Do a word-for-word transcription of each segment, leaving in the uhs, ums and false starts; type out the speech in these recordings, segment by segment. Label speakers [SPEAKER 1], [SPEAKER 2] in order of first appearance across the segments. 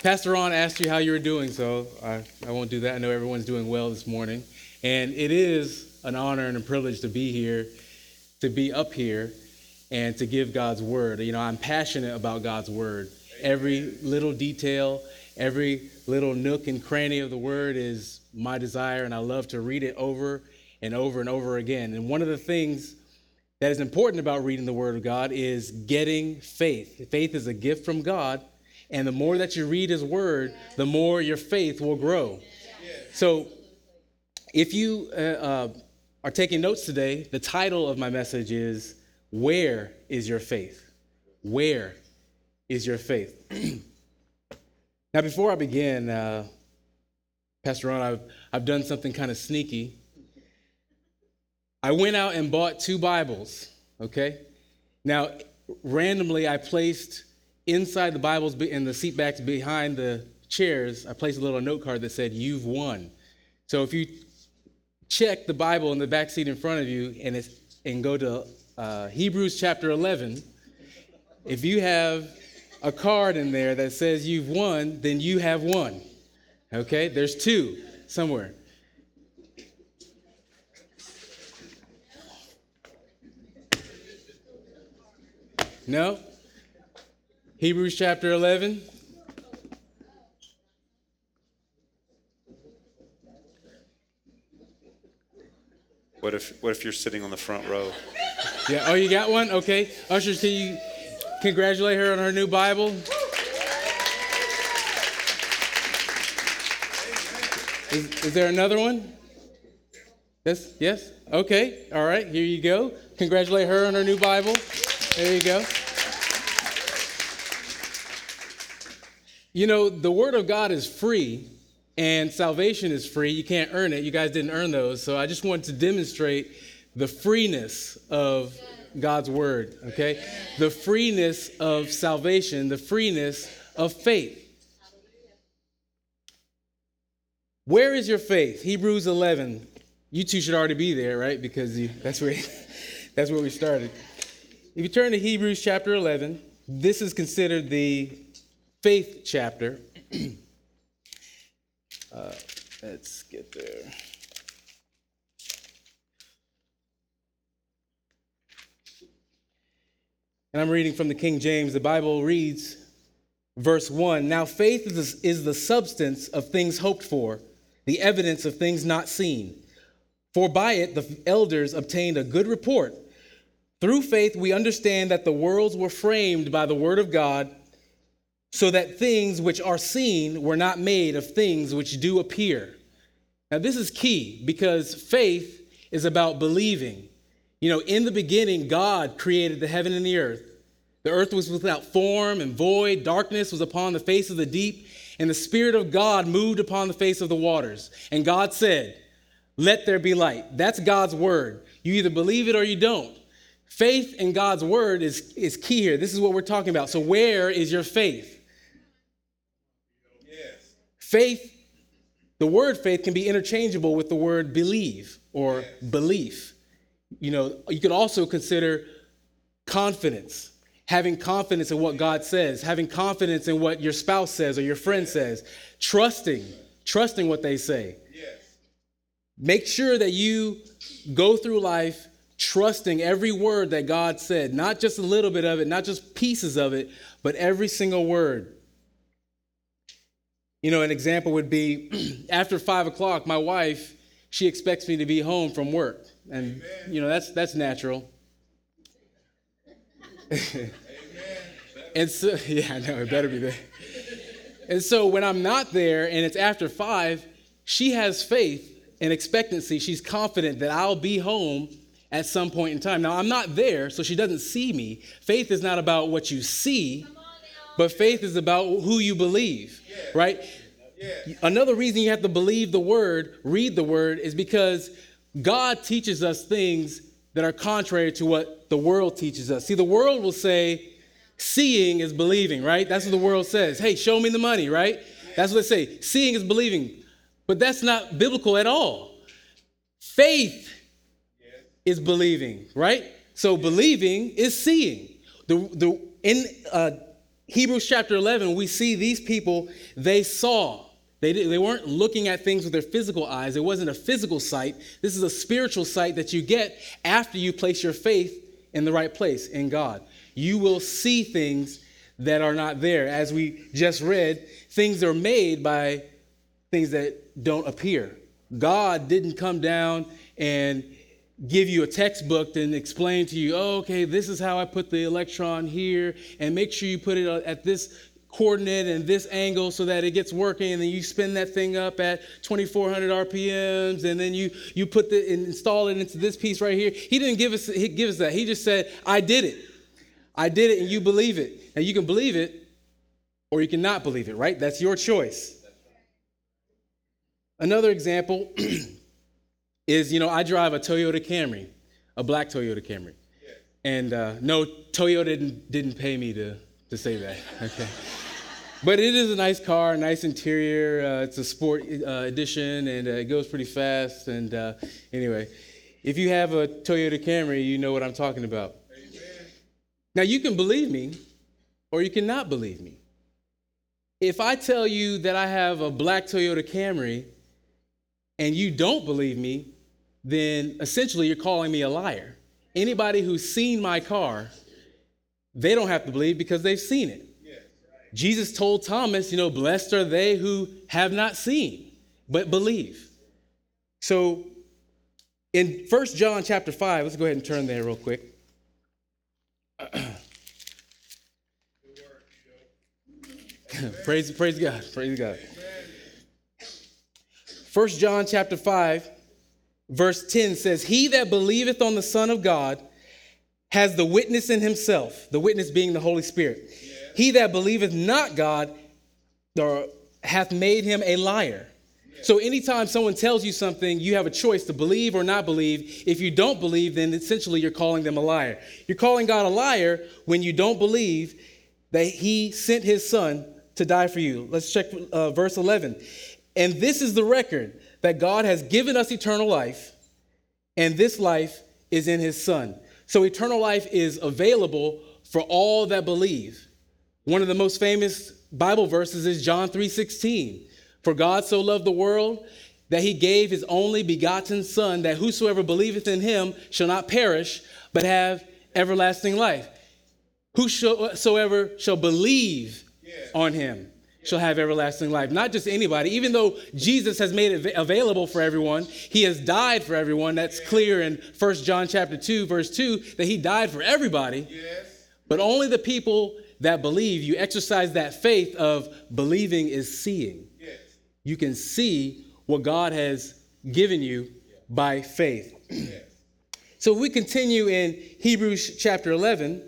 [SPEAKER 1] Pastor Ron asked you how you were doing, so I, I won't do that. I know everyone's doing well this morning. And it is an honor and a privilege to be here, to be up here, and to give God's word. You know, I'm passionate about God's word. Every little detail, every little nook and cranny of the word is my desire, and I love to read it over and over and over again. And one of the things that is important about reading the word of God is getting faith. Faith is a gift from God. And the more that you read his word, the more your faith will grow. So if you uh, uh, are taking notes today, the title of my message is, Where is Your Faith? Where is your faith? Now, before I begin, uh, Pastor Ron, I've, I've done something kind of sneaky. I went out and bought two Bibles, okay? Now, randomly, I placed inside the Bibles in the seat backs behind the chairs, I placed a little note card that said, "You've won." So if you check the Bible in the back seat in front of you and it's, and go to uh, Hebrews chapter eleven, if you have a card in there that says you've won, then you have won. Okay? There's two somewhere. No? Hebrews chapter eleven.
[SPEAKER 2] What if what if you're sitting on the front row?
[SPEAKER 1] Yeah, oh, you got one? Okay. Ushers, can you congratulate her on her new Bible? Is, is there another one? Yes? Yes? Okay. All right. Here you go. Congratulate her on her new Bible. There you go. You know, the Word of God is free, and salvation is free. You can't earn it. You guys didn't earn those. So I just wanted to demonstrate the freeness of God's Word, okay? The freeness of salvation, the freeness of faith. Where is your faith? Hebrews eleven. You two should already be there, right? Because you, that's where that's where we started. If you turn to Hebrews chapter eleven, this is considered the faith chapter. uh, let's get there. And I'm reading from the King James. The Bible reads, verse one, "Now faith is, is the substance of things hoped for, the evidence of things not seen. For by it the elders obtained a good report. Through faith we understand that the worlds were framed by the word of God, so that things which are seen were not made of things which do appear." Now, this is key because faith is about believing. You know, in the beginning, God created the heaven and the earth. The earth was without form and void. Darkness was upon the face of the deep, and the Spirit of God moved upon the face of the waters. And God said, "Let there be light." That's God's word. You either believe it or you don't. Faith in God's word is, is key here. This is what we're talking about. So where is your faith? Faith, the word faith can be interchangeable with the word believe or yes. belief. You know, you could also consider confidence, having confidence in what God says, having confidence in what your spouse says or your friend yes. says, trusting, trusting what they say. Yes. Make sure that you go through life trusting every word that God said, not just a little bit of it, not just pieces of it, but every single word. You know, an example would be after five o'clock, my wife, she expects me to be home from work. And, Amen. you know, that's that's natural. And so, yeah, I know, it better be there. And so when I'm not there and it's after five, she has faith and expectancy. She's confident that I'll be home at some point in time. Now, I'm not there, so she doesn't see me. Faith is not about what you see, but faith is about who you believe, yeah. right? Yeah. Another reason you have to believe the word, read the word, is because God teaches us things that are contrary to what the world teaches us. See, the world will say, seeing is believing, right? That's what the world says. Hey, show me the money, right? That's what they say. Seeing is believing. But that's not biblical at all. Faith is believing, right? So believing is seeing. The, the, in uh, Hebrews chapter eleven, we see these people, they saw. They, did, they weren't looking at things with their physical eyes. It wasn't a physical sight. This is a spiritual sight that you get after you place your faith in the right place, in God. You will see things that are not there. As we just read, things are made by things that don't appear. God didn't come down and give you a textbook and explain to you, oh, okay, this is how I put the electron here, and make sure you put it at this coordinate and this angle so that it gets working, and then you spin that thing up at twenty-four hundred R P Ms, and then you you put the and install it into this piece right here. He didn't give us he give us that. He just said, I did it. I did it, and you believe it. Now you can believe it or you cannot believe it, right? That's your choice. Another example is, you know, I drive a Toyota Camry, a black Toyota Camry. And uh, no, Toyota didn't didn't pay me to to say that, okay? But it is a nice car, nice interior. Uh, it's a sport uh, edition, and uh, it goes pretty fast. And uh, anyway, if you have a Toyota Camry, you know what I'm talking about. Amen. Now, you can believe me, or you cannot believe me. If I tell you that I have a black Toyota Camry, and you don't believe me, then essentially you're calling me a liar. Anybody who's seen my car, they don't have to believe because they've seen it. Jesus told Thomas, you know, blessed are they who have not seen, but believe. So in First John chapter five, let's go ahead and turn there real quick. praise, praise God, praise God. First John chapter five, verse ten says, he that believeth on the Son of God has the witness in himself, the witness being the Holy Spirit. Yeah. He that believeth not God or hath made him a liar. Yeah. So anytime someone tells you something, you have a choice to believe or not believe. If you don't believe, then essentially you're calling them a liar. You're calling God a liar when you don't believe that he sent his son to die for you. Let's check uh, verse eleven. And this is the record, that God has given us eternal life, and this life is in his son. So eternal life is available for all that believe. One of the most famous Bible verses is John three sixteen. For God so loved the world that he gave his only begotten son, that whosoever believeth in him shall not perish, but have everlasting life. Whosoever shall believe on him shall have everlasting life. Not just anybody. Even though Jesus has made it available for everyone, he has died for everyone. That's clear in First John chapter two, verse two, that he died for everybody. Yes. But only the people that believe. You exercise that faith of believing is seeing. Yes. You can see what God has given you by faith. Yes. So if we continue in Hebrews chapter eleven,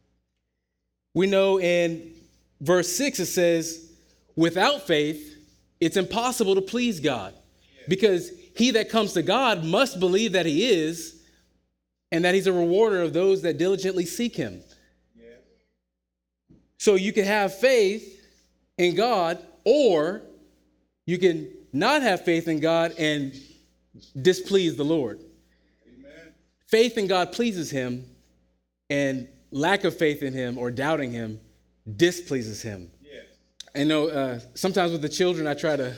[SPEAKER 1] we know in verse six it says, without faith, it's impossible to please God, because he that comes to God must believe that he is, and that he's a rewarder of those that diligently seek him. Yeah. So you can have faith in God, or you can not have faith in God and displease the Lord. Amen. Faith in God pleases him, and lack of faith in him or doubting him displeases him. I know uh, sometimes with the children, I try to,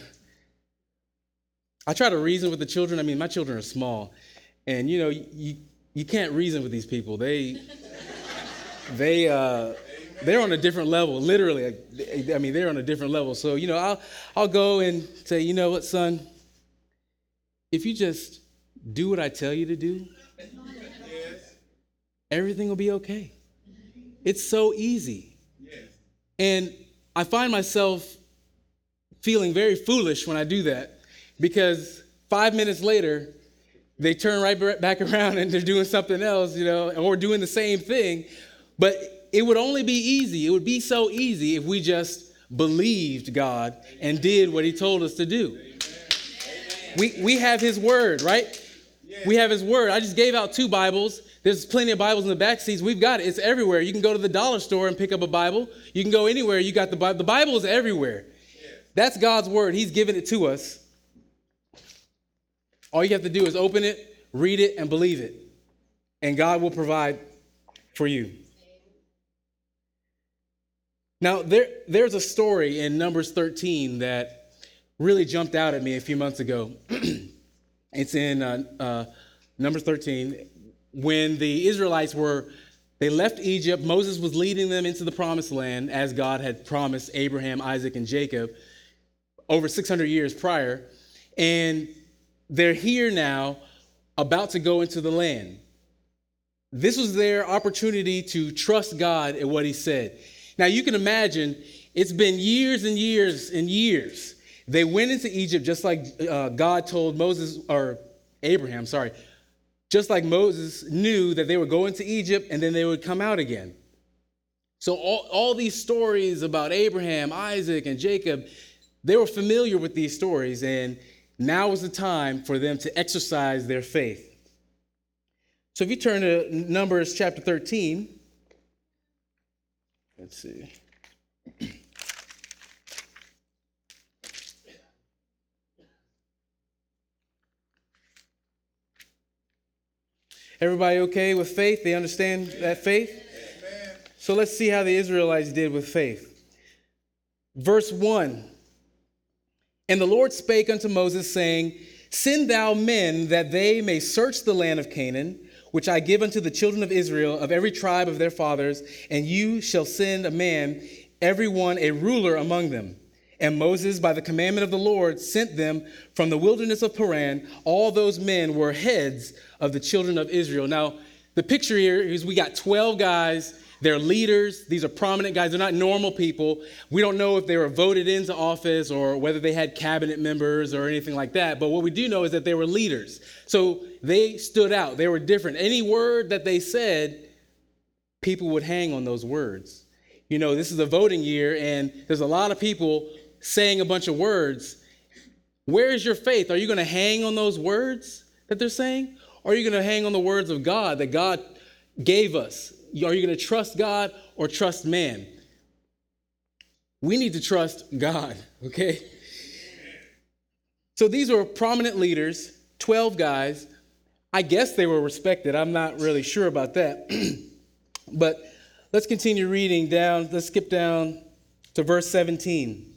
[SPEAKER 1] I try to reason with the children. I mean, my children are small, and you know, you you can't reason with these people. They, they, uh, they're on a different level. Literally, I mean, they're on a different level. So you know, I'll I'll go and say, you know what, son, if you just do what I tell you to do, everything will be okay. It's so easy, and I find myself feeling very foolish when I do that, because five minutes later, they turn right back around and they're doing something else, you know, or doing the same thing. But it would only be easy. It would be so easy if we just believed God and did what he told us to do. We, we have his word, right? We have his word. I just gave out two Bibles. There's plenty of Bibles in the back seats. We've got it. It's everywhere. You can go to the dollar store and pick up a Bible. You can go anywhere. You got the Bible. The Bible is everywhere. That's God's word. He's given it to us. All you have to do is open it, read it, and believe it. And God will provide for you. Now, there, there's a story in Numbers thirteen that really jumped out at me a few months ago. It's in uh, uh, Numbers thirteen. When the Israelites were, they left Egypt, Moses was leading them into the promised land as God had promised Abraham, Isaac, and Jacob over six hundred years prior. And they're here now, about to go into the land. This was their opportunity to trust God at what he said. Now, you can imagine, it's been years and years and years. They went into Egypt just like uh, God told Moses, or Abraham, sorry, just like Moses knew that they would go into Egypt and then they would come out again. So all, all these stories about Abraham, Isaac, and Jacob, they were familiar with these stories, and now was the time for them to exercise their faith. So if you turn to Numbers chapter thirteen, let's see. Everybody okay with faith? They understand that faith? Amen. So let's see how the Israelites did with faith. Verse one. And the Lord spake unto Moses, saying, Send thou men that they may search the land of Canaan, which I give unto the children of Israel of every tribe of their fathers, and you shall send a man, every one a ruler among them. And Moses, by the commandment of the Lord, sent them from the wilderness of Paran. All those men were heads of the children of Israel. Now, the picture here is we got twelve guys. They're leaders. These are prominent guys. They're not normal people. We don't know if they were voted into office or whether they had cabinet members or anything like that. But what we do know is that they were leaders. So they stood out. They were different. Any word that they said, people would hang on those words. You know, this is a voting year, and there's a lot of people saying a bunch of words. Where is your faith? Are you going to hang on those words that they're saying? Or are you going to hang on the words of God that God gave us? Are you going to trust God or trust man? We need to trust God, okay? So these were prominent leaders, twelve guys. I guess they were respected. I'm not really sure about that. But let's continue reading down. Let's skip down to verse seventeen.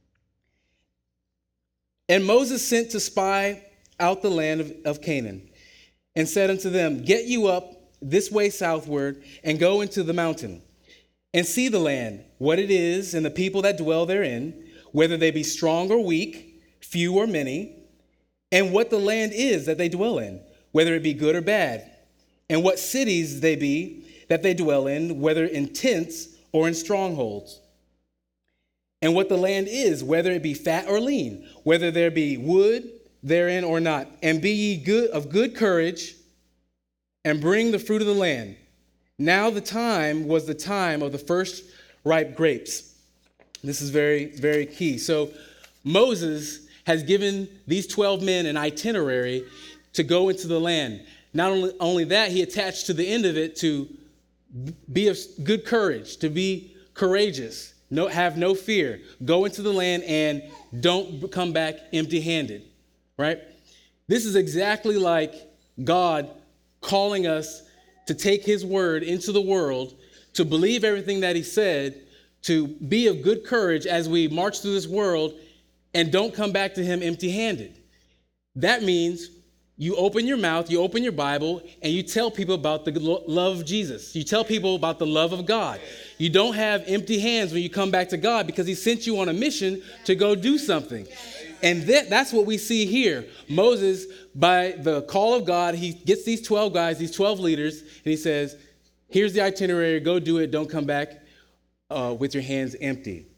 [SPEAKER 1] And Moses sent to spy out the land of, of Canaan, and said unto them, Get you up this way southward, and go into the mountain, and see the land, what it is, and the people that dwell therein, whether they be strong or weak, few or many, and what the land is that they dwell in, whether it be good or bad, and what cities they be that they dwell in, whether in tents or in strongholds. And what the land is, whether it be fat or lean, whether there be wood therein or not. And be ye good of good courage, and bring the fruit of the land. Now the time was the time of the first ripe grapes. This is very, very key. So Moses has given these twelve men an itinerary to go into the land. Not only, only that, he attached to the end of it to be of good courage, to be courageous, no, have no fear, go into the land and don't come back empty-handed, right? This is exactly like God calling us to take his word into the world, to believe everything that he said, to be of good courage as we march through this world, and don't come back to him empty-handed. That means you open your mouth, you open your Bible, and you tell people about the love of Jesus. You tell people about the love of God. You don't have empty hands when you come back to God, because he sent you on a mission to go do something. And that, that's what we see here. Moses, by the call of God, he gets these twelve guys, these twelve leaders, and he says, here's the itinerary, go do it, don't come back uh, with your hands empty.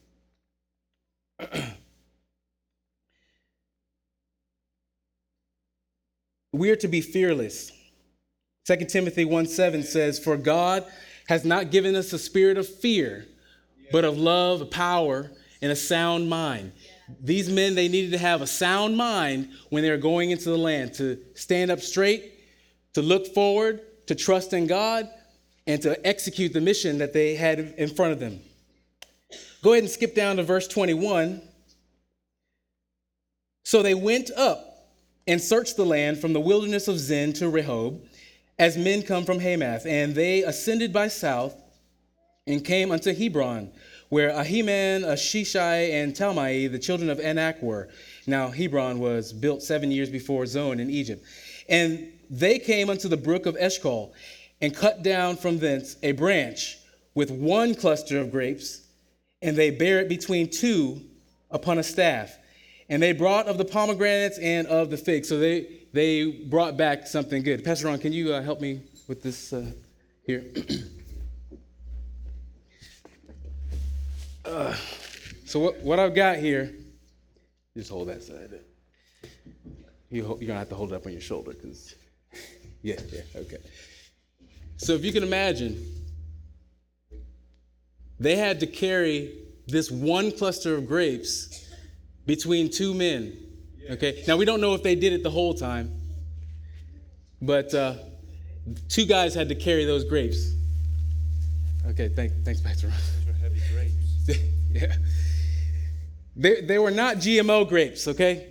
[SPEAKER 1] We are to be fearless. Second Timothy one seven says, For God has not given us a spirit of fear, but of love, power, and a sound mind. These men, they needed to have a sound mind when they were going into the land, to stand up straight, to look forward, to trust in God, and to execute the mission that they had in front of them. Go ahead and skip down to verse twenty-one. So they went up and searched the land from the wilderness of Zin to Rehob, as men come from Hamath. And they ascended by south and came unto Hebron, where Ahiman, Shishai, and Talmai, the children of Anak, were. Now Hebron was built seven years before Zoan in Egypt. And they came unto the brook of Eshcol, and cut down from thence a branch with one cluster of grapes, and they bare it between two upon a staff. And they brought of the pomegranates and of the figs. So they they brought back something good. Pastor Ron, can you uh, help me with this uh, here? uh, so what, what I've got here, just hold that side. You, you're going to have to hold it up on your shoulder because, yeah, yeah, okay. So if you can imagine, they had to carry this one cluster of grapes between two men, okay? Now, we don't know if they did it the whole time, but uh, two guys had to carry those grapes. Okay, thank, thanks, Pastor Ron.
[SPEAKER 2] Those are heavy grapes.
[SPEAKER 1] Yeah. They, they were not G M O grapes, okay?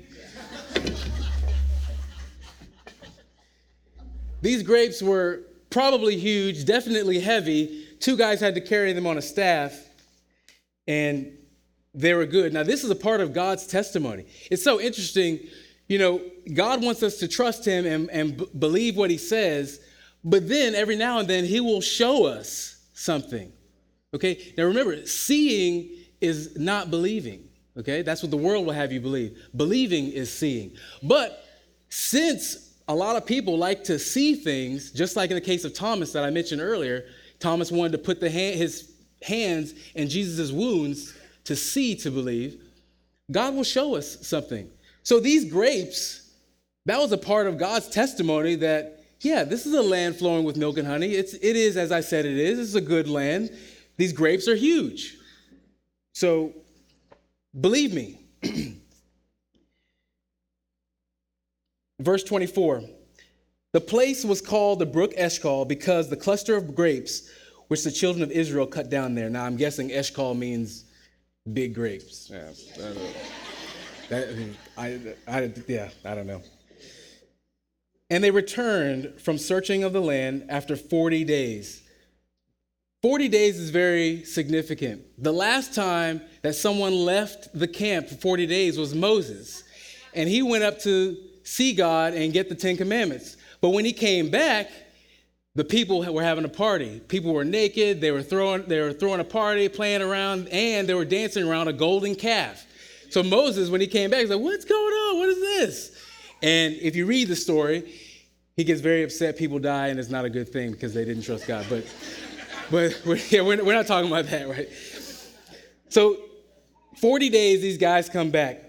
[SPEAKER 1] These grapes were probably huge, definitely heavy. Two guys had to carry them on a staff, and they were good. Now, this is a part of God's testimony. It's so interesting. You know, God wants us to trust him and, and b- believe what he says, but then every now and then he will show us something, okay? Now, remember, seeing is not believing, okay? That's what the world will have you believe. Believing is seeing. But since a lot of people like to see things, just like in the case of Thomas that I mentioned earlier, Thomas wanted to put the hand, his hands in Jesus' wounds to see, to believe. God will show us something. So these grapes, that was a part of God's testimony that, yeah, this is a land flowing with milk and honey. It's, it is, as I said, it is. It's a good land. These grapes are huge. So believe me. Verse twenty-four, the place was called the brook Eshcol because the cluster of grapes which the children of Israel cut down there. Now, I'm guessing Eshcol means big grapes. Yeah, I don't know. That, I, I, yeah, I don't know. And they returned from searching of the land after forty days. forty days is very significant. The last time that someone left the camp for forty days was Moses. And he went up to see God and get the Ten Commandments. But when he came back, the people were having a party. People were naked. They were throwing, they were throwing a party, playing around, and they were dancing around a golden calf. So Moses, when he came back, he's like, what's going on? What is this? And if you read the story, he gets very upset. People die, and it's not a good thing because they didn't trust God. But, but we're, yeah, we're, we're not talking about that, right? So forty days, these guys come back.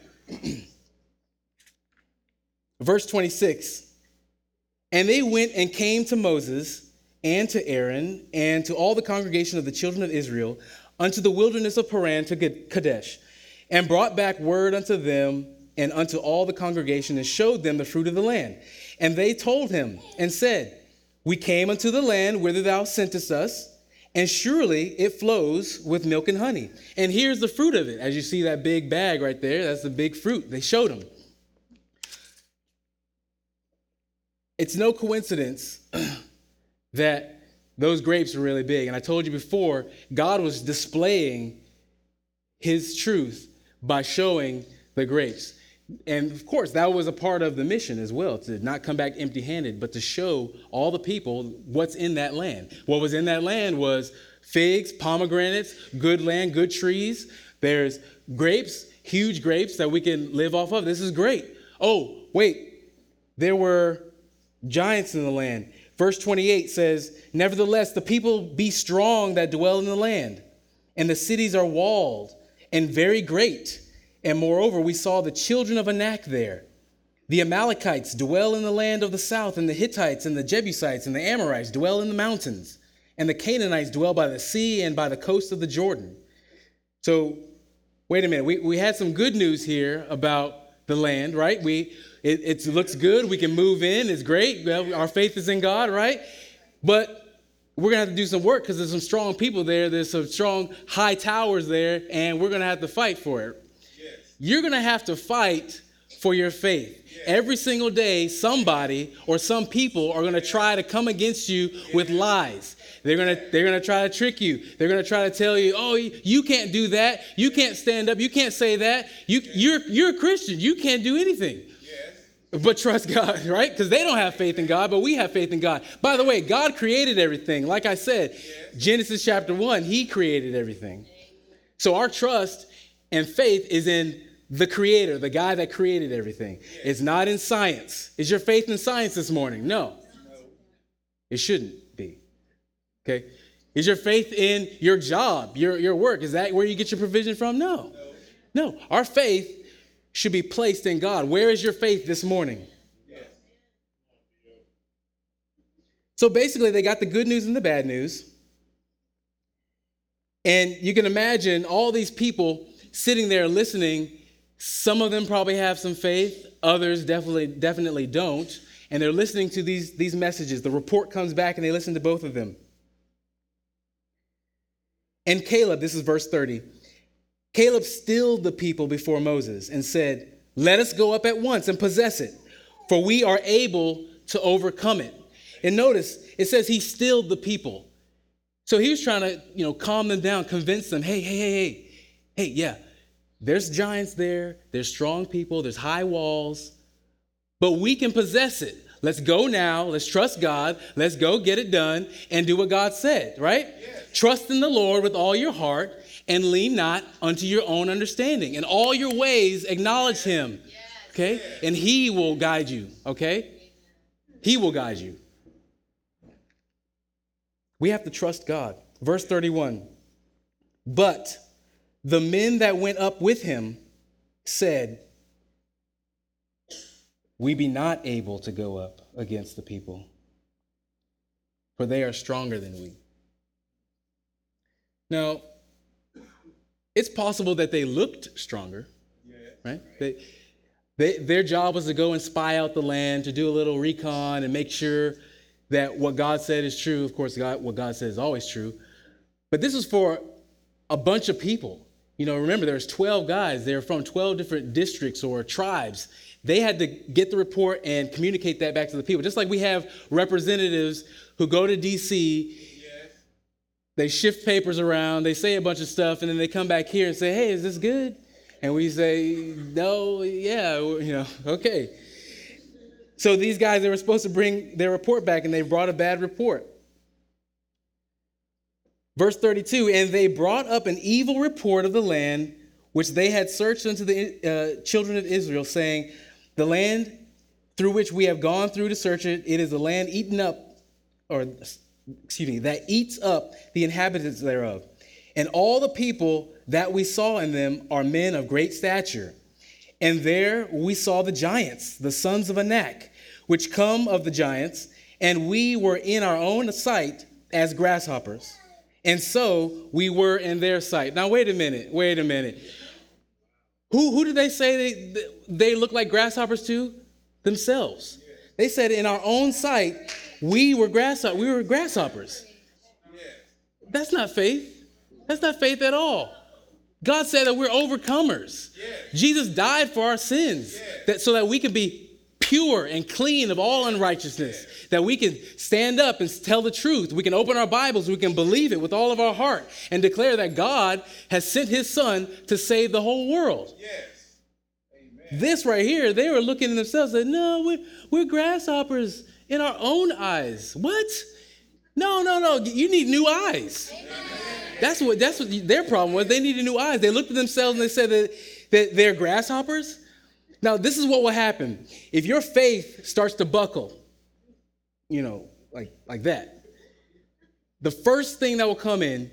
[SPEAKER 1] Verse twenty-six, and they went and came to Moses and to Aaron and to all the congregation of the children of Israel unto the wilderness of Paran to Kadesh, and brought back word unto them and unto all the congregation, and showed them the fruit of the land. And they told him and said, we came unto the land whither thou sentest us, and surely it flows with milk and honey. And here's the fruit of it. As you see that big bag right there, that's the big fruit. They showed him. It's no coincidence that those grapes are really big. And I told you before, God was displaying his truth by showing the grapes. And of course, that was a part of the mission as well, to not come back empty-handed, but to show all the people what's in that land. What was in that land was figs, pomegranates, good land, good trees. There's grapes, huge grapes that we can live off of. This is great. Oh, wait, there were giants in the land. Verse twenty-eight says, nevertheless, the people be strong that dwell in the land, and the cities are walled and very great. And moreover, we saw the children of Anak there. The Amalekites dwell in the land of the south, and the Hittites and the Jebusites and the Amorites dwell in the mountains, and the Canaanites dwell by the sea and by the coast of the Jordan. So, wait a minute. We, we had some good news here about the land, right? We it, it looks good. We can move in. It's great. Well, our faith is in God, right? But we're going to have to do some work because there's some strong people there. There's some strong high towers there, and we're going to have to fight for it. Yes. You're going to have to fight for your faith. Every single day, somebody or some people are going to try to come against you with lies. They're going to they're going to try to trick you. They're going to try to tell you, oh, you can't do that. You can't stand up. You can't say that. You, you're, you're a Christian. You can't do anything. But trust God, right? Because they don't have faith in God, but we have faith in God. By the way, God created everything. Like I said, Genesis chapter one, he created everything. So our trust and faith is in the creator, the guy that created everything. It's not in science. Is your faith in science this morning? No. It shouldn't be. Okay. Is your faith in your job, your, your work? Is that where you get your provision from? No. No. Our faith should be placed in God. Where is your faith this morning? So basically, they got the good news and the bad news. And you can imagine all these people sitting there listening. Some of them probably have some faith. Others definitely, definitely don't. And they're listening to these, these messages. The report comes back and they listen to both of them. And Caleb, this is verse thirty. Caleb stilled the people before Moses and said, let us go up at once and possess it, for we are able to overcome it. And notice, it says he stilled the people. So he was trying to, you know, calm them down, convince them, hey, hey, hey, hey, hey, yeah, there's giants there, there's strong people, there's high walls, but we can possess it. Let's go now, let's trust God, let's go get it done and do what God said, right? Yes. Trust in the Lord with all your heart and lean not unto your own understanding. In all your ways, acknowledge him, okay? And he will guide you, okay? He will guide you. We have to trust God. Verse thirty-one, but the men that went up with him said, we be not able to go up against the people, for they are stronger than we. Now, it's possible that they looked stronger, right? They, they, their job was to go and spy out the land, to do a little recon and make sure that what God said is true. Of course, God, what God says is always true. But this was for a bunch of people. You know, remember, there's twelve guys. They're from twelve different districts or tribes. They had to get the report and communicate that back to the people. Just like we have representatives who go to D C, they shift papers around, they say a bunch of stuff, and then they come back here and say, hey, is this good? And we say, no, yeah, you know, okay. So these guys, they were supposed to bring their report back, and they brought a bad report. Verse thirty-two, and they brought up an evil report of the land which they had searched unto the uh, children of Israel, saying, the land through which we have gone through to search it, it is a land eaten up, or excuse me, that eats up the inhabitants thereof. And all the people that we saw in them are men of great stature. And there we saw the giants, the sons of Anak, which come of the giants, and we were in our own sight as grasshoppers. And so we were in their sight. Now, wait a minute, wait a minute. Who, who did they say they, they look like grasshoppers to? Themselves. They said in our own sight, we were grasshoppers. We were grasshoppers. That's not faith. That's not faith at all. God said that we're overcomers. Jesus died for our sins that, so that we could be pure and clean of all unrighteousness, that we can stand up and tell the truth. We can open our Bibles. We can believe it with all of our heart and declare that God has sent his son to save the whole world. Yes. Amen. This right here, they were looking at themselves and said, no, we're, we're grasshoppers in our own eyes. What? No, no, no. You need new eyes. Amen. That's what that's what their problem was. They needed new eyes. They looked at themselves and they said that, that they're grasshoppers. Now, this is what will happen. If your faith starts to buckle, you know, like, like that, the first thing that will come in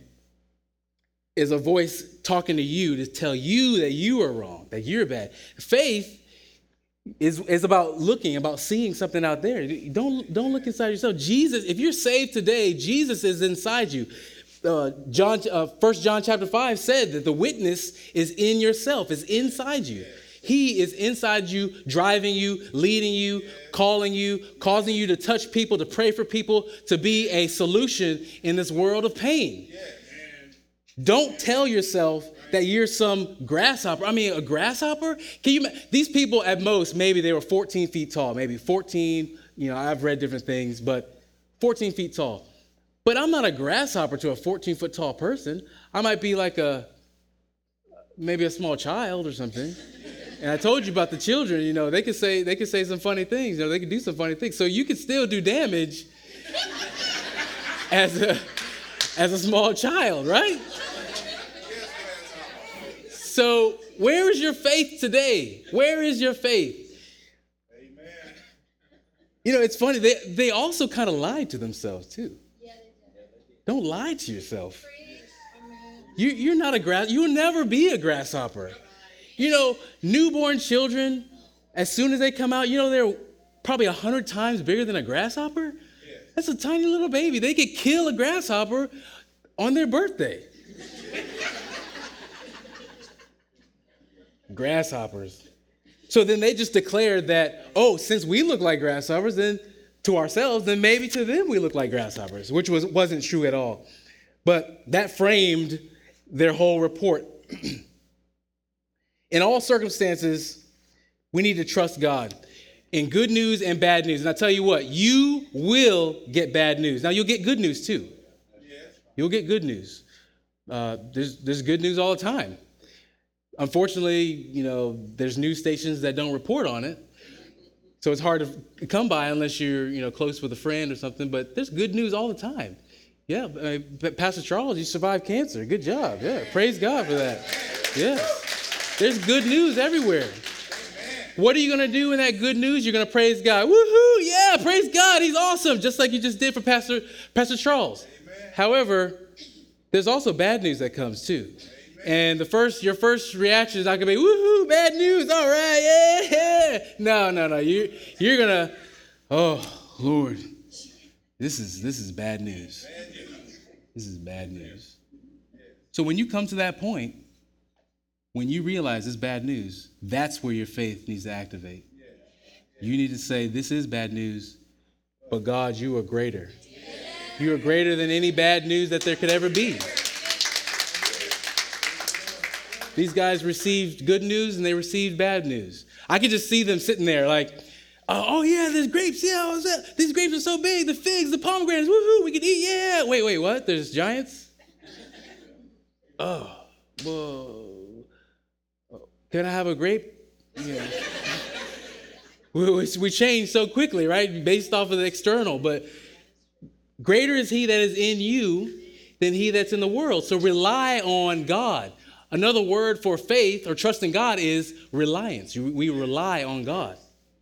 [SPEAKER 1] is a voice talking to you to tell you that you are wrong, that you're bad. Faith is, is about looking, about seeing something out there. Don't, don't look inside yourself. Jesus, if you're saved today, Jesus is inside you. Uh, John, uh, First John chapter five said that the witness is in yourself, is inside you. He is inside you, driving you, leading you, calling you, causing you to touch people, to pray for people, to be a solution in this world of pain. Don't tell yourself that you're some grasshopper. I mean, a grasshopper? Can you? These people at most, maybe they were fourteen feet tall, maybe fourteen. You know, I've read different things, but fourteen feet tall. But I'm not a grasshopper to a fourteen foot tall person. I might be like a, maybe a small child or something. And I told you about the children, you know, they could say, they could say some funny things, you know, they could do some funny things. So you could still do damage as a, as a small child, right? So where is your faith today? Where is your faith? Amen. You know, it's funny, they, they also kind of lied to themselves too. Don't lie to yourself. You, you're not a grass, you'll never be a grasshopper. You know, newborn children, as soon as they come out, you know, they're probably a hundred times bigger than a grasshopper. That's a tiny little baby. They could kill a grasshopper on their birthday. Grasshoppers. So then they just declared that, oh, since we look like grasshoppers, then to ourselves, then maybe to them we look like grasshoppers, which was, wasn't true at all. But that framed their whole report. In all circumstances, we need to trust God in good news and bad news. And I tell you what, you will get bad news. Now, you'll get good news too. You'll get good news. Uh, there's, there's good news all the time. Unfortunately, you know, there's news stations that don't report on it. So it's hard to come by unless you're, you know, close with a friend or something. But there's good news all the time. Yeah, uh, Pastor Charles, you survived cancer. Good job. Yeah, praise God for that. Yes. There's good news everywhere. What are you going to do in that good news? You're going to praise God. Woohoo! Yeah, praise God. He's awesome. Just like you just did for Pastor, Pastor Charles. Amen. However, there's also bad news that comes too. Amen. And the first, your first reaction is not going to be, woohoo, bad news. All right, yeah. No, no, no. You, you're going to, oh, Lord, this is, this is bad news. This is bad news. So when you come to that point, when you realize it's bad news, that's where your faith needs to activate. You need to say, this is bad news, but God, you are greater. You are greater than any bad news that there could ever be. These guys received good news and they received bad news. I could just see them sitting there like, oh, oh yeah, there's grapes. Yeah, what's that? These grapes are so big. The figs, the pomegranates, woohoo, we can eat. Yeah. Wait, wait, what? There's giants? Oh, whoa. Can I have a grape? Yeah. we, we change so quickly, right? Based off of the external. But greater is he that is in you than he that's in the world. So rely on God. Another word for faith or trust in God is reliance. We rely on God.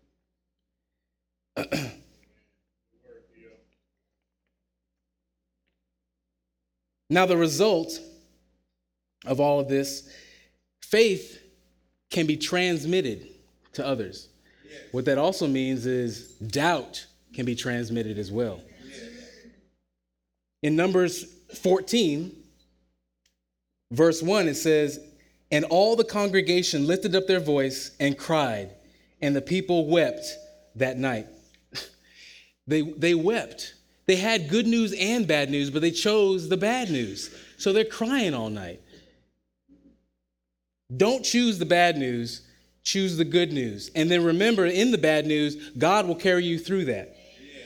[SPEAKER 1] Now, the result of all of this, faith can be transmitted to others. Yes. What that also means is doubt can be transmitted as well. Yes. In Numbers fourteen, verse one, it says, and all the congregation lifted up their voice and cried, and the people wept that night. they, they wept. They had good news and bad news, but they chose the bad news. So they're crying all night. Don't choose the bad news, choose the good news. And then remember, in the bad news, God will carry you through that.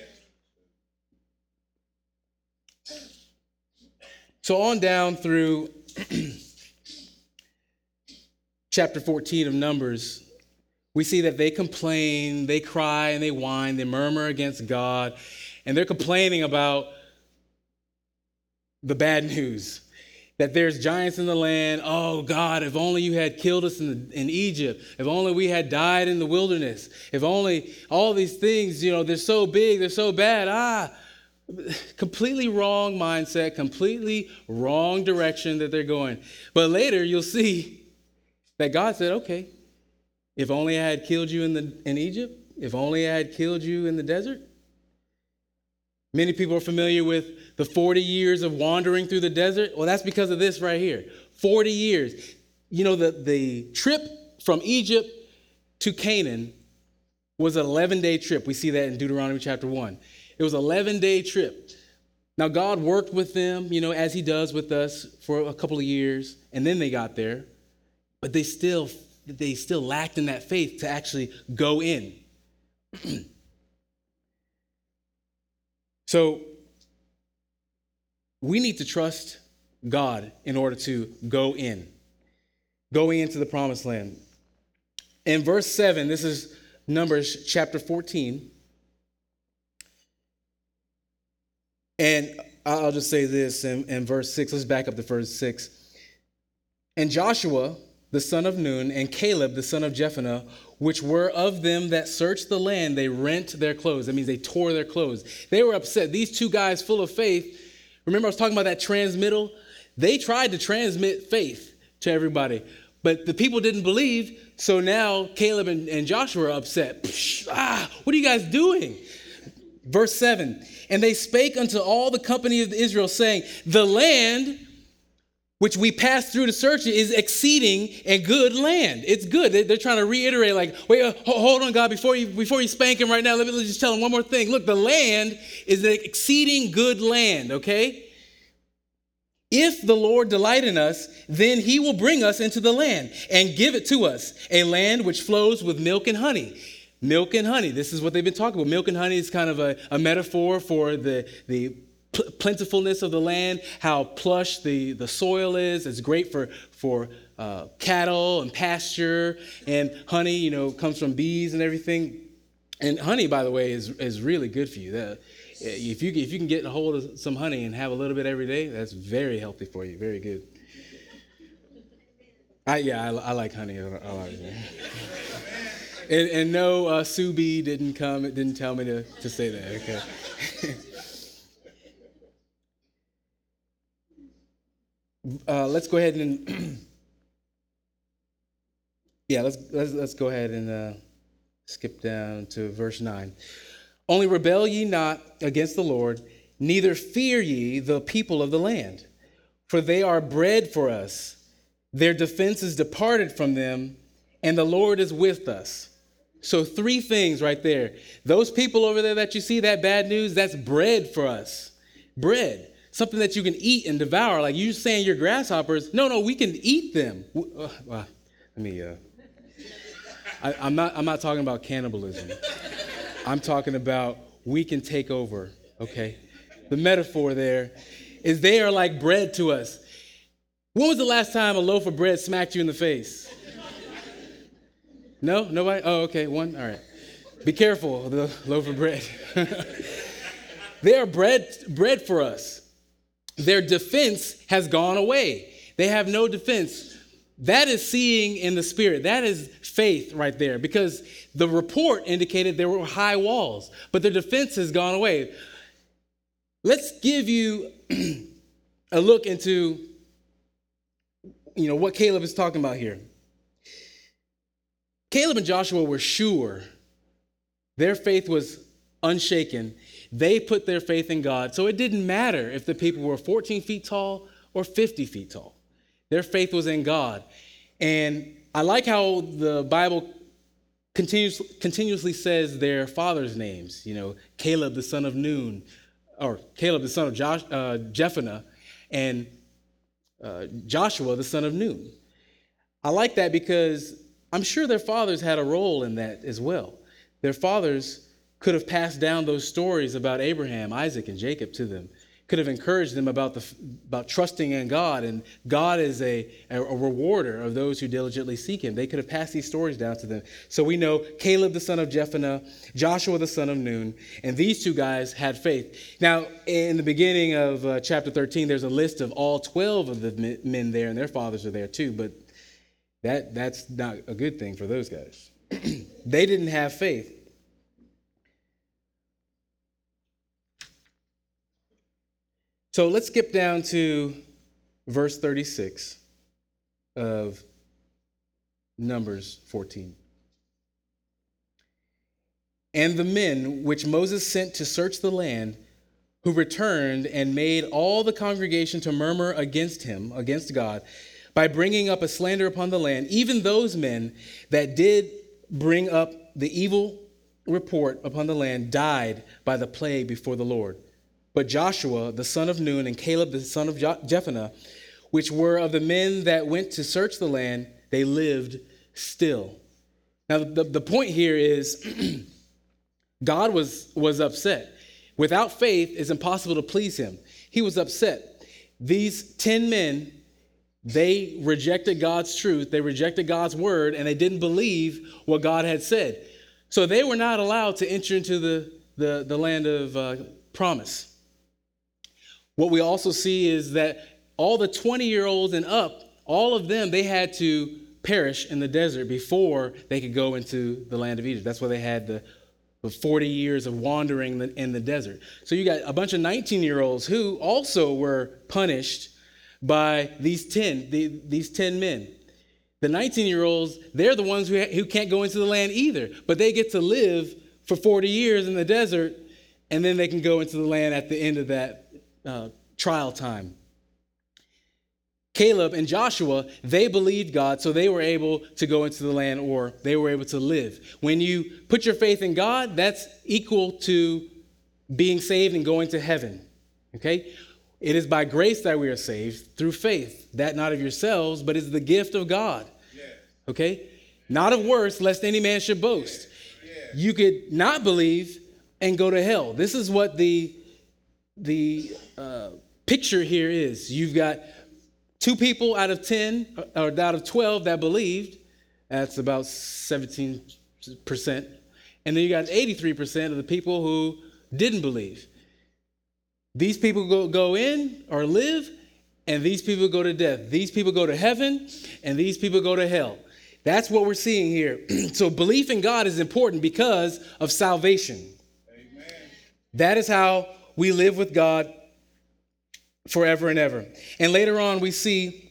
[SPEAKER 1] So on down through chapter fourteen of Numbers, we see that they complain, they cry, and they whine, they murmur against God, and they're complaining about the bad news. That there's giants in the land. Oh, God, if only you had killed us in, the, in Egypt. If only we had died in the wilderness. If only all these things, you know, they're so big, they're so bad. Ah, completely wrong mindset, completely wrong direction that they're going. But later you'll see that God said, okay, if only I had killed you in, the, in Egypt, if only I had killed you in the desert. Many people are familiar with the forty years of wandering through the desert. Well, that's because of this right here. forty years. You know, the, the trip from Egypt to Canaan was an eleven-day trip. We see that in Deuteronomy chapter one. It was an eleven-day trip. Now, God worked with them, you know, as he does with us for a couple of years, and then they got there, but they still, they still lacked in that faith to actually go in. So we need to trust God in order to go in, going into the promised land. In verse seven, this is Numbers chapter fourteen. And I'll just say this in, in verse six. Let's back up to verse six. And Joshua, the son of Nun, and Caleb, the son of Jephunneh, which were of them that searched the land, they rent their clothes. That means they tore their clothes. They were upset. These two guys full of faith. Remember I was talking about that transmittal? They tried to transmit faith to everybody, but the people didn't believe. So now Caleb and, and Joshua are upset. Psh, ah, what are you guys doing? Verse seven, and they spake unto all the company of Israel, saying, the land which we passed through to search it is exceeding a good land. It's good. They're trying to reiterate, like, wait, uh, hold on, God, before you before you spank him right now, let me just tell him one more thing. Look, the land is an exceeding good land, okay? If the Lord delight in us, then he will bring us into the land and give it to us, a land which flows with milk and honey. Milk and honey. This is what they've been talking about. Milk and honey is kind of a, a metaphor for the, the pl- plentifulness of the land, how plush the, the soil is. It's great for, for uh, cattle and pasture. And honey, you know, comes from bees and everything. And honey, by the way, is, is really good for you. That, if you if you can get a hold of some honey and have a little bit every day, that's very healthy for you. Very good. I, yeah, I, I like honey. I, I like it. And, and no, uh, Sue B didn't come. It didn't tell me to, to say that. Okay. uh, let's go ahead and yeah, let's let's let's go ahead and uh, skip down to verse nine. Only rebel ye not against the Lord, neither fear ye the people of the land, for they are bread for us. Their defense is departed from them, and the Lord is with us. So three things right there. Those people over there that you see, that bad news, that's bread for us. Bread. Something that you can eat and devour. Like you saying you're grasshoppers. No, no, we can eat them. Uh, well, let me, uh, I, I'm not, I'm not talking about cannibalism. I'm talking about we can take over, okay? The metaphor there is they are like bread to us. When was the last time a loaf of bread smacked you in the face? No? Nobody? Oh, okay, one? All right. Be careful of the loaf of bread. They are bread, bread for us. Their defense has gone away. They have no defense. That is seeing in the spirit. That is faith right there, because the report indicated there were high walls, but their defense has gone away. Let's give you a look into, you know, what Caleb is talking about here. Caleb and Joshua were sure. Their faith was unshaken. They put their faith in God. So it didn't matter if the people were fourteen feet tall or fifty feet tall. Their faith was in God. And I like how the Bible continues, continuously says their fathers' names. You know, Caleb, the son of Nun, or Caleb, the son of Josh, uh, Jephunneh, and uh, Joshua, the son of Nun. I like that because I'm sure their fathers had a role in that as well. Their fathers could have passed down those stories about Abraham, Isaac, and Jacob to them. Could have encouraged them about the about trusting in God, and God is a, a, a rewarder of those who diligently seek him. They could have passed these stories down to them. So we know Caleb, the son of Jephunneh, Joshua, the son of Nun, and these two guys had faith. Now, in the beginning of uh, chapter thirteen, there's a list of all twelve of the men there, and their fathers are there too, but that that's not a good thing for those guys. They didn't have faith. So let's skip down to verse thirty-six of Numbers fourteen. And the men which Moses sent to search the land, who returned and made all the congregation to murmur against him, against God, by bringing up a slander upon the land, even those men that did bring up the evil report upon the land died by the plague before the Lord. But Joshua, the son of Nun, and Caleb, the son of Jo- Jephunneh, which were of the men that went to search the land, they lived still. Now, the, the point here is God was, was upset. Without faith, it's impossible to please him. He was upset. These ten men, they rejected God's truth, they rejected God's word, and they didn't believe what God had said. So they were not allowed to enter into the, the, the land of uh, promise. What we also see is that all the twenty-year-olds and up, all of them, they had to perish in the desert before they could go into the land of Egypt. That's why they had the, the forty years of wandering in the desert. So you got a bunch of nineteen-year-olds who also were punished by these ten, the, these ten men. The nineteen-year-olds, they're the ones who, who can't go into the land either, but they get to live for forty years in the desert, and then they can go into the land at the end of that uh, trial time. Caleb and Joshua, they believed God, so they were able to go into the land, or they were able to live. When you put your faith in God, that's equal to being saved and going to heaven, okay? It is by grace that we are saved, through faith, that not of yourselves, but is the gift of God, okay? Not of works, lest any man should boast. You could not believe and go to hell. This is what the, the uh, picture here is. You've got two people out of ten, or out of twelve that believed. That's about seventeen percent. And then you got eighty-three percent of the people who didn't believe. These people go, go in or live, and these people go to death. These people go to heaven, and these people go to hell. That's what we're seeing here. So belief in God is important because of salvation. Amen. That is how we live with God forever and ever. And later on, we see,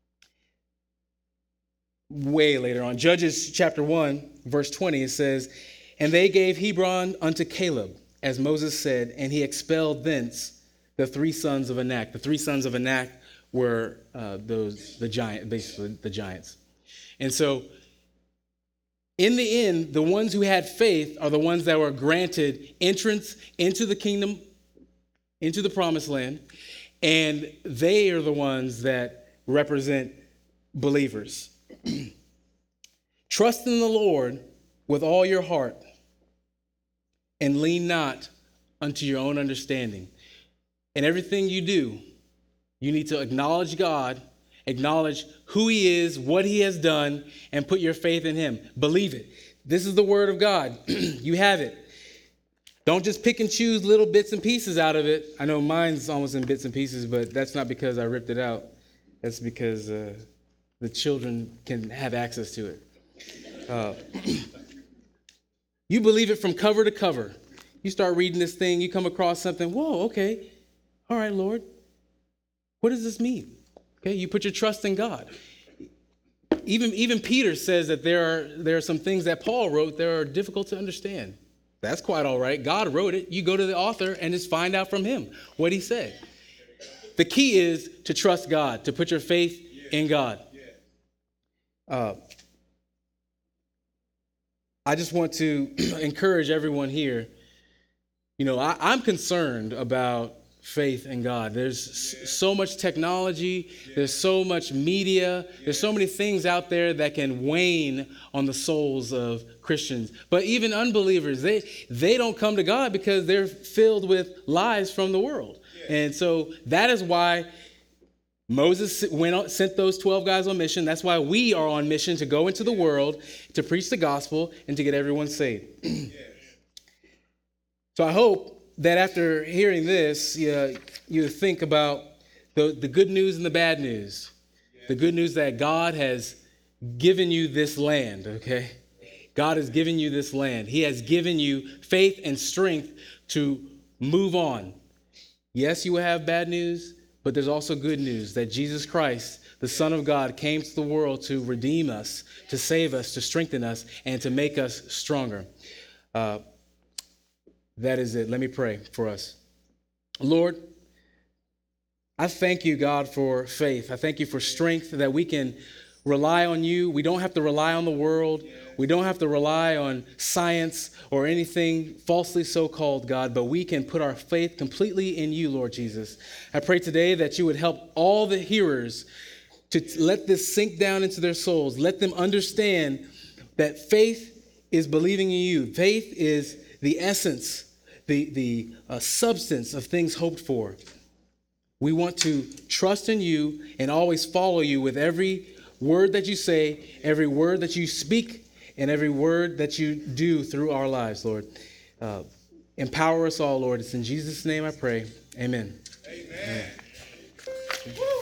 [SPEAKER 1] way later on, Judges chapter one, verse twenty, it says, "And they gave Hebron unto Caleb, as Moses said, and he expelled thence the three sons of Anak." The three sons of Anak were uh, those the giant, basically the giants. And so, in the end, the ones who had faith are the ones that were granted entrance into the kingdom, into the promised land. And they are the ones that represent believers. Trust in the Lord with all your heart and lean not unto your own understanding. In everything you do, you need to acknowledge God, acknowledge who he is, what he has done, and put your faith in him. Believe it. This is the word of God. You have it. Don't just pick and choose little bits and pieces out of it. I know mine's almost in bits and pieces, but that's not because I ripped it out. That's because uh, the children can have access to it. Uh, you believe it from cover to cover. You start reading this thing, you come across something, whoa, okay. All right, Lord. What does this mean? Okay, you put your trust in God. Even, even Peter says that there are, there are some things that Paul wrote that are difficult to understand. That's quite all right. God wrote it. You go to the author and just find out from him what he said. The key is to trust God, to put your faith in God. Uh, I just want to encourage everyone here. You know, I, I'm concerned about faith in God. There's so much technology. There's so much media. There's so many things out there that can wane on the souls of Christians. But even unbelievers, they, they don't come to God because they're filled with lies from the world. And so that is why Moses went on, sent those twelve guys on mission. That's why we are on mission to go into the world, to preach the gospel, and to get everyone saved. So I hope that after hearing this, you, you think about the, the good news and the bad news. The good news that God has given you this land, okay? God has given you this land. He has given you faith and strength to move on. Yes, you will have bad news, but there's also good news that Jesus Christ, the Son of God, came to the world to redeem us, to save us, to strengthen us, and to make us stronger. Uh, That is it. Let me pray for us. Lord, I thank you, God, for faith. I thank you for strength that we can rely on you. We don't have to rely on the world. We don't have to rely on science or anything falsely so-called, God, but we can put our faith completely in you, Lord Jesus. I pray today that you would help all the hearers to let this sink down into their souls. Let them understand that faith is believing in you. Faith is the essence, the, the uh, substance of things hoped for. We want to trust in you and always follow you with every word that you say, every word that you speak, and every word that you do through our lives, Lord. Uh, empower us all, Lord. It's in Jesus' name I pray. Amen.
[SPEAKER 3] Amen. Amen.